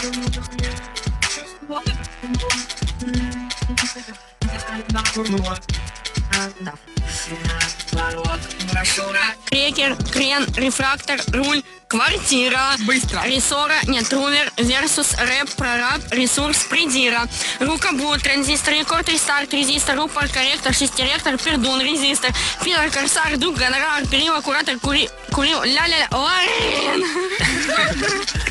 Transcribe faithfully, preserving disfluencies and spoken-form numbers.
Крекер, крен, рефрактор, руль, квартира. Быстро. Рессора, нет, рулер, версус, рэп, прораб, ресурс, придира. Рукоблуд, транзистор, рекорд, рестарт, резистор, рупор, корректор, шестеректор, пердун, резистор, филлер, корсар, дуг, гонорар, перила, куратор, кури, курил, ля-ля-ля, ларин.